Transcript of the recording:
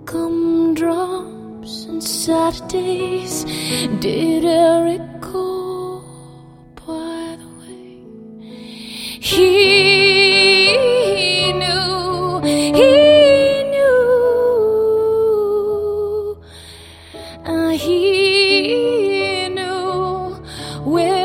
gumdrops and Saturdays. Did Eric go, by the way? He knew he knew where